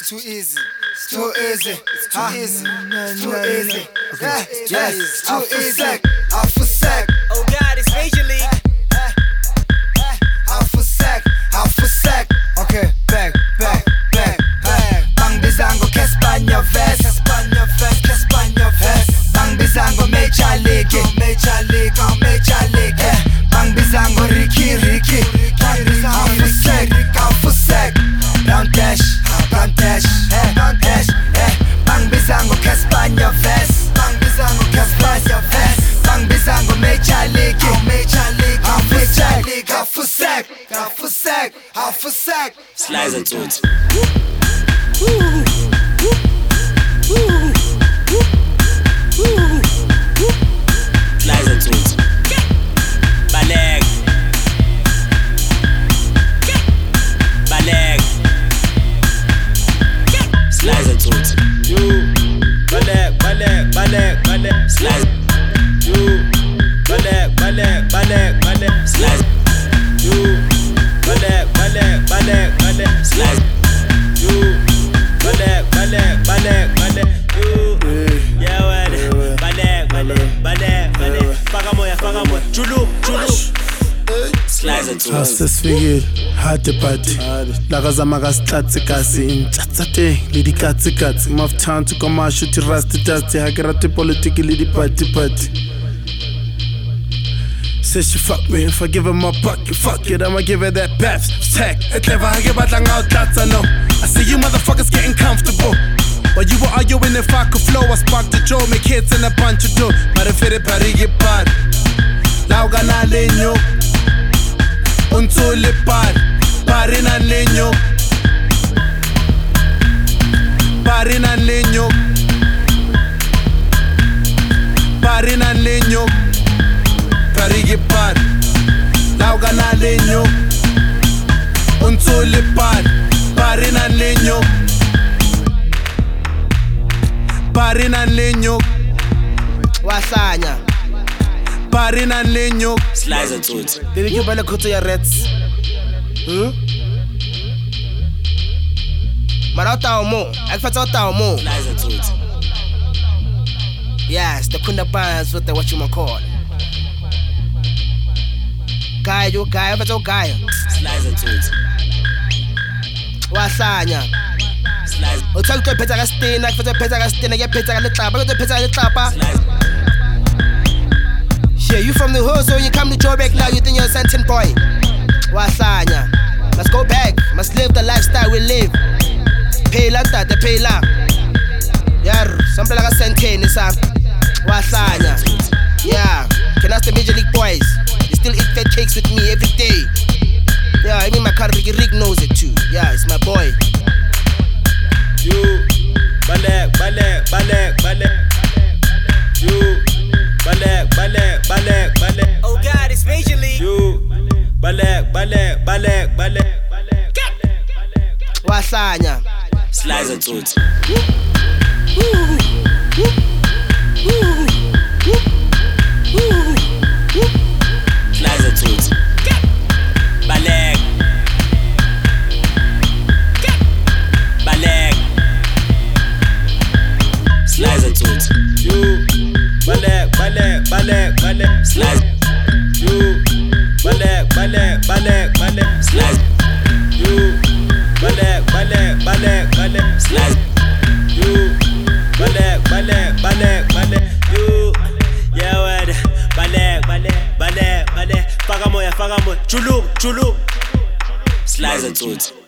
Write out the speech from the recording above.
It's too easy. It's too easy. It's too easy. It's too easy. Yeah, it's too easy. Alpha Sack. Oh God, it's Major League. Alpha Sack. Alpha Sack. Okay, back. Bang Bizango, Caspanha Vest. Bang Bizango, Major League. Bang Bizango, Ricky. Alpha Sack. Round dash. Bang Bizango, Caspanha Vest. Bang Bizango, Major League. Alpha Sack. Slice and tooth. Slice and tooth. Baleg. Slice and tooth. Baleg. Slice. Baleg. Slice. Baleg. Slice. Baleg. Yeah, well. Baleg. Faka moya. Chulu. Slice and tooth. Asesifike hade party lakazama kasithathe kasi intsatsatheng le dikatsikatsi mafuthantu kwamasho ti rust hakerate politiki le dipati. Says she fuck me, if I give her my bucket, fuck it, I'ma give her that bath tech. It's clever, I give out lang out, that's I know. I see you motherfuckers getting comfortable. While you were arguing if I could flow, I sparked the Joe, make hits and a bunch of dough. But if it parigi bad, lauga na leño, unsule pad, parina leño, parina leño. Parigi pad, lauga na leño, unsule pad, parina leño, Wasanya. parina leño. Slice and tooth. Did you buy the kutu ya reds? Marata mo. Akfata mo. Slice and tooth. Yes, the Kunda bands with the what you ma call. Guy. Slice and tooth. Wasanya. Slice. Uthola ukuthi phetha kaStina, kufanele phetha kaStina, phetha kaLetlapa, kuthi phetha kaLetlapa. Shit, you from the hood, so you come to Joburg now, you think you're a Santin boy. Wasanya. Let's go back, must live the lifestyle we live. Pay la tate, pay la. Yar, something like a Santin is up. Wasanya. Yeah, can ask the Major League boys. They still eat fat cakes with me every day. Yeah, I mean my car Rick knows it too. Yeah, it's my boy. You baleg. You baleg. Oh God, it's Major League. You baleg. Wasanya. Slice and tooth. Slice and tooth. Baleg. Slice and tooth. You baleg. Slice. You baleg. Slice. You baleg. Slice. You baleg. You yeah well. Baleg. Faka moya. Chulu. Slice and tooth.